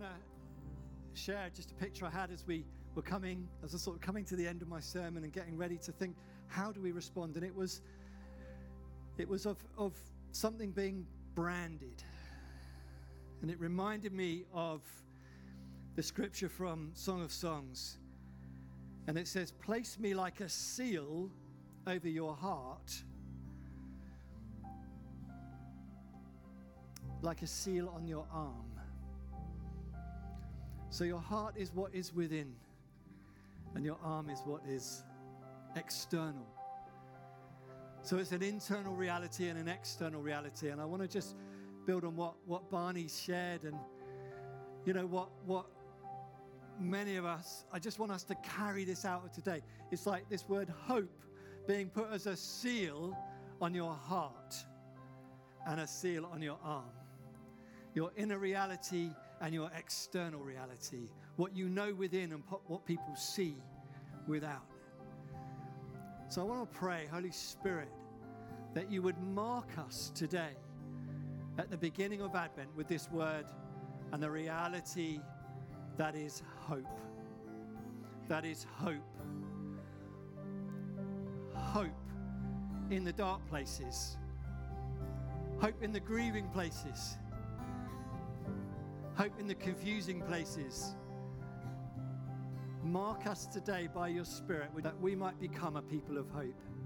want to share just a picture I had as we were coming, as I was sort of coming to the end of my sermon and getting ready to think, how do we respond? And it was of something being branded. And it reminded me of the scripture from Song of Songs. And it says, place me like a seal over your heart, like a seal on your arm. So your heart is what is within, and your arm is what is external. So it's an internal reality and an external reality. And I want to just build on what Barney shared, and you know what many of us, I just want us to carry this out of today. It's like this word hope being put as a seal on your heart and a seal on your arm. Your inner reality and your external reality. What you know within and what people see without. So I want to pray, Holy Spirit, that you would mark us today at the beginning of Advent with this word and the reality that is hope. That is hope. Hope in the dark places. Hope in the grieving places. Hope in the confusing places. Mark us today by your Spirit that we might become a people of hope.